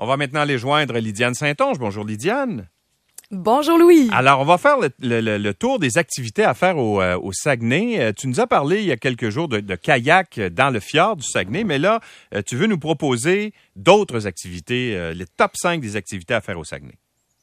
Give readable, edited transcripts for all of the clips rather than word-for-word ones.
On va maintenant aller joindre Lydiane Saint-Onge. Bonjour Lydiane. Bonjour Louis. Alors, on va faire le tour des activités à faire au Saguenay. Tu nous as parlé il y a quelques jours de kayak dans le fjord du Saguenay, mais là, tu veux nous proposer d'autres activités, les top 5 des activités à faire au Saguenay.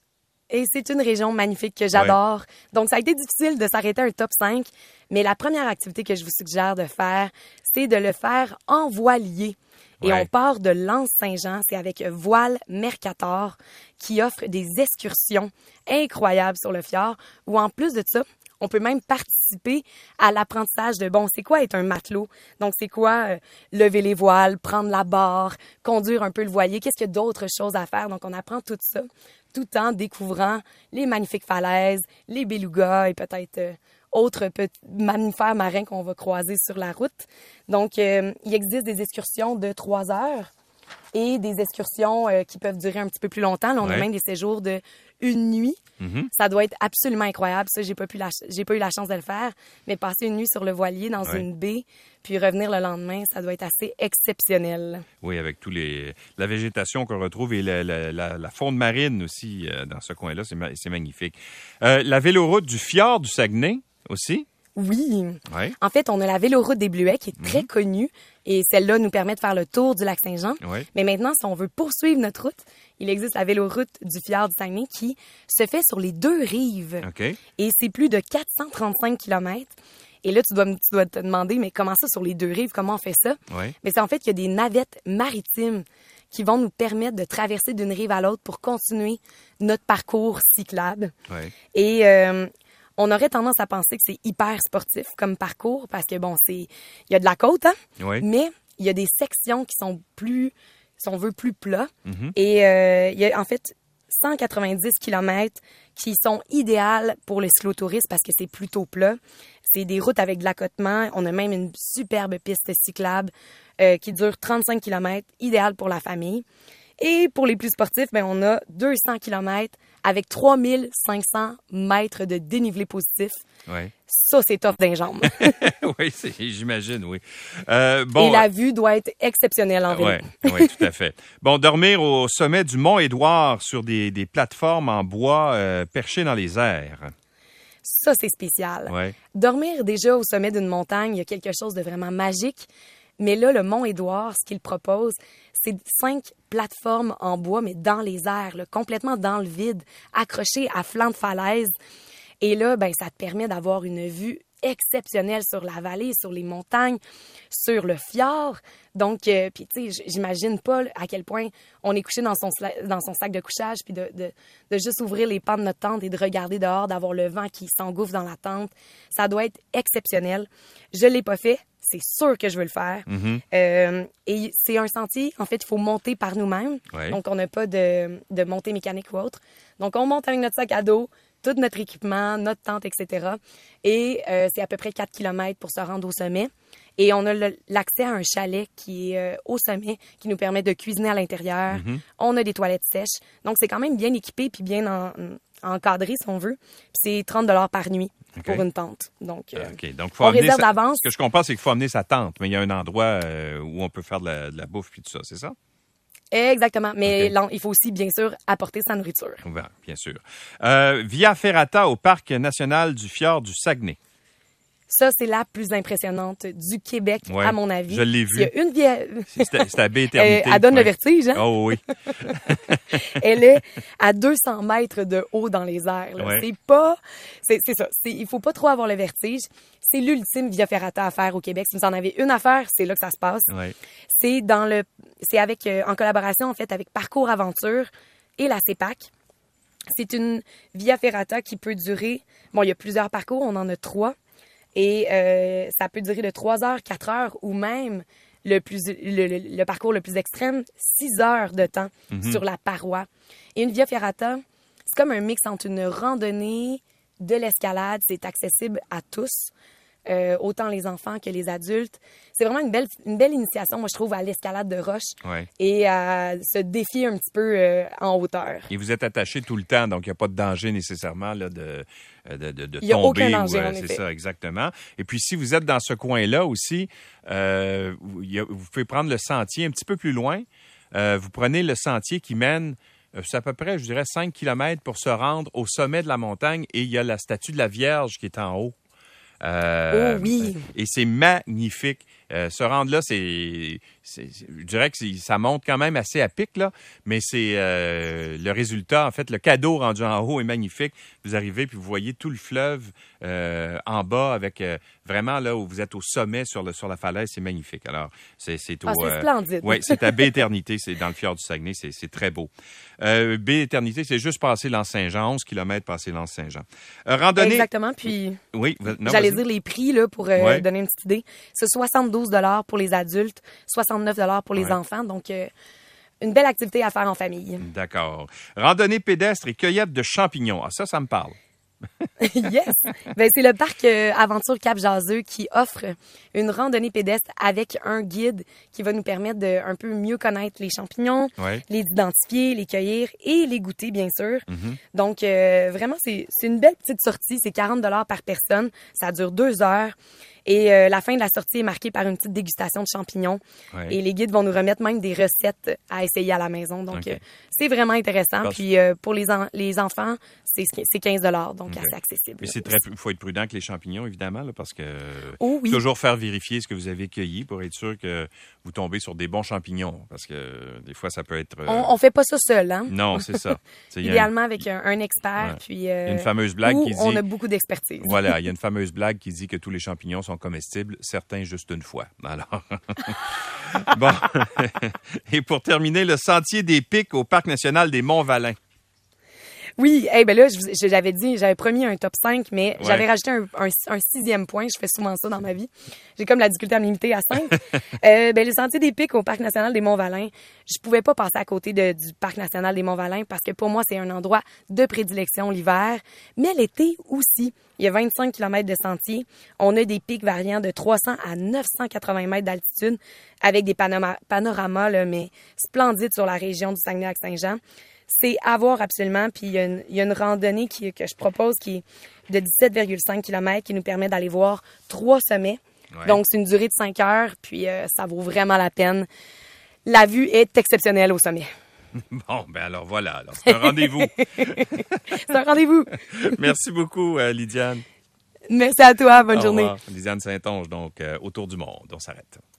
Et c'est une région magnifique que j'adore. Ouais. Donc, ça a été difficile de s'arrêter à un top 5, mais la première activité que je vous suggère de faire, c'est de le faire en voilier. Et on part de l'Anse-Saint-Jean, c'est avec Voile Mercator qui offre des excursions incroyables sur le fjord où en plus de ça, on peut même participer à l'apprentissage de, c'est quoi être un matelot? Donc, c'est quoi lever les voiles, prendre la barre, conduire un peu le voilier? Qu'est-ce qu'il y a d'autres choses à faire? Donc, on apprend tout ça tout en découvrant les magnifiques falaises, les belugas et peut-être autres petits mammifères marins qu'on va croiser sur la route. Donc, il existe des excursions de 3 heures et des excursions qui peuvent durer un petit peu plus longtemps. Là, on a même des séjours de 1 nuit. Mm-hmm. Ça doit être absolument incroyable. Ça, j'ai pas eu la chance de le faire, mais passer une nuit sur le voilier dans une baie, puis revenir le lendemain, ça doit être assez exceptionnel. Oui, avec la végétation qu'on retrouve et la faune marine aussi dans ce coin-là, c'est magnifique. La véloroute du fjord du Saguenay aussi? Oui. En fait, on a la véloroute des Bleuets qui est très connue et celle-là nous permet de faire le tour du lac Saint-Jean. Mais maintenant, si on veut poursuivre notre route, il existe la véloroute du fjord du Saguenay qui se fait sur les 2 rives. Et c'est plus de 435 km. Et là, tu dois te demander, mais comment ça sur les 2 rives? Comment on fait ça? Mais c'est en fait qu'il y a des navettes maritimes qui vont nous permettre de traverser d'une rive à l'autre pour continuer notre parcours cyclable. Et on aurait tendance à penser que c'est hyper sportif comme parcours parce que, il y a de la côte, mais il y a des sections qui sont plus, si on veut, plus plats. Mm-hmm. Et il y a en fait 190 km qui sont idéales pour les cyclotouristes parce que c'est plutôt plat. C'est des routes avec de l'accotement. On a même une superbe piste cyclable qui dure 35 km, idéale pour la famille. Et pour les plus sportifs, on a 200 km avec 3500 mètres de dénivelé positif. Ça, c'est tough d'un jambes. Oui, j'imagine, oui. Et la vue doit être exceptionnelle en vélo. Oui, tout à fait. Dormir au sommet du Mont-Édouard sur des plateformes en bois perchées dans les airs. Ça, c'est spécial. Dormir déjà au sommet d'une montagne, il y a quelque chose de vraiment magique. Mais là, le Mont-Édouard, ce qu'il propose, c'est 5 plateformes en bois, mais dans les airs, là, complètement dans le vide, accrochées à flanc de falaise. Et là, ça te permet d'avoir une vue exceptionnelle sur la vallée, sur les montagnes, sur le fjord. Donc, puis tu sais, j'imagine pas à quel point on est couché dans son sac de couchage, puis de juste ouvrir les pans de notre tente et de regarder dehors, d'avoir le vent qui s'engouffre dans la tente. Ça doit être exceptionnel. Je l'ai pas fait. C'est sûr que je veux le faire. Mm-hmm. Et c'est un sentier, en fait, il faut monter par nous-mêmes. Donc, on n'a pas de montée mécanique ou autre. Donc, on monte avec notre sac à dos, tout notre équipement, notre tente, etc. Et c'est à peu près 4 km pour se rendre au sommet. Et on a l'accès à un chalet qui est au sommet, qui nous permet de cuisiner à l'intérieur. Mm-hmm. On a des toilettes sèches. Donc, c'est quand même bien équipé puis bien encadré, si on veut. Puis c'est 30 $ par nuit pour une tente. Donc, Donc on réserve d'avance. Ce que je comprends, c'est qu'il faut amener sa tente, mais il y a un endroit où on peut faire de la bouffe puis tout ça, c'est ça? Exactement. Mais il faut aussi, bien sûr, apporter sa nourriture. Bien sûr. Via Ferrata au Parc national du fjord du Saguenay. Ça, c'est la plus impressionnante du Québec, à mon avis. Je l'ai vue. Il y a une vieille... C'est à baie éternité. Elle donne le vertige, hein? Oh oui. Elle est à 200 mètres de haut dans les airs. Là. C'est pas... C'est ça. Il faut pas trop avoir le vertige. C'est l'ultime Via Ferrata à faire au Québec. Si vous en avez une à faire, c'est là que ça se passe. C'est avec en collaboration, en fait, avec Parcours Aventure et la CEPAC. C'est une Via Ferrata qui peut durer... il y a plusieurs parcours. On en a 3. Et ça peut durer de 3 heures, 4 heures ou même le parcours le plus extrême, 6 heures de temps sur la paroi. Et une Via Ferrata, c'est comme un mix entre une randonnée, de l'escalade. C'est accessible à tous, autant les enfants que les adultes. C'est vraiment une belle initiation, moi, je trouve, à l'escalade de roche et à se défier un petit peu en hauteur. Et vous êtes attaché tout le temps, donc il n'y a pas de danger nécessairement là, de il n'y a tomber. Aucun danger, en c'est effet. ça, exactement. Et puis, si vous êtes dans ce coin-là aussi, vous pouvez prendre le sentier un petit peu plus loin. vous prenez le sentier qui mène, c'est à peu près, je dirais, 5 kilomètres pour se rendre au sommet de la montagne et il y a la statue de la Vierge qui est en haut. Oh oui! Et c'est magnifique. Se rendre là, je dirais que ça monte quand même assez à pic, là, mais c'est le résultat, en fait, le cadeau rendu en haut est magnifique. Vous arrivez puis vous voyez tout le fleuve en bas avec vraiment là où vous êtes au sommet sur la falaise, c'est magnifique. Alors, c'est splendide. Oui, c'est à Baie-Éternité, c'est dans le fjord du Saguenay, c'est très beau. Baie-Éternité, c'est juste passé l'Anse-Saint-Jean, 11 km passé l'Anse-Saint-Jean. Randonnée. Exactement, puis oui, j'allais dire les prix là pour donner une petite idée. C'est 72 $ pour les adultes, 69 $ pour les enfants. Donc, une belle activité à faire en famille. D'accord. Randonnée pédestre et cueillette de champignons. Ah, ça me parle. Yes! Ben, c'est le parc Aventure Cap-Jaseux qui offre une randonnée pédestre avec un guide qui va nous permettre de un peu mieux connaître les champignons, les identifier, les cueillir et les goûter, bien sûr. Mm-hmm. Donc, vraiment, c'est une belle petite sortie. C'est 40 $ par personne. Ça dure 2 heures. Et la fin de la sortie est marquée par une petite dégustation de champignons. Ouais. Et les guides vont nous remettre même des recettes à essayer à la maison. Donc, c'est vraiment intéressant. Puis, pour les enfants, c'est 15 $, donc assez accessible. Mais il faut être prudent avec les champignons, évidemment, là, parce que toujours faire vérifier ce que vous avez cueilli pour être sûr que vous tombez sur des bons champignons. Parce que des fois, ça peut être... On fait pas ça seul, hein? Non, c'est ça. Idéalement avec un expert. Puis, il y a une fameuse blague qui dit... on a beaucoup d'expertise. Voilà, il y a une fameuse blague qui dit que tous les champignons sont comestibles, certains juste une fois. Alors... Bon. Et pour terminer, le sentier des Pics au Parc national des Monts-Valin. Oui, ben là, j'avais promis un top 5, mais j'avais rajouté un 6e point. Je fais souvent ça dans ma vie. J'ai comme la difficulté à me limiter à 5. Le Sentier des Pics au Parc national des Monts-Valin, je pouvais pas passer à côté du Parc national des Monts-Valin parce que pour moi, c'est un endroit de prédilection l'hiver, mais l'été aussi. Il y a 25 km de sentier. On a des pics variant de 300 à 980 mètres d'altitude avec des panoramas là, mais splendides sur la région du Saguenay-Lac-Saint-Jean. C'est à voir absolument. Puis il y a une randonnée que je propose qui est de 17,5 km qui nous permet d'aller voir 3 sommets. Ouais. Donc, c'est une durée de 5 heures. Puis ça vaut vraiment la peine. La vue est exceptionnelle au sommet. Bon, ben alors voilà. Alors, c'est un rendez-vous. C'est un rendez-vous. Merci beaucoup, Lydiane. Merci à toi. Bonne journée. Lydiane Saint-Onge, donc, autour du monde. On s'arrête.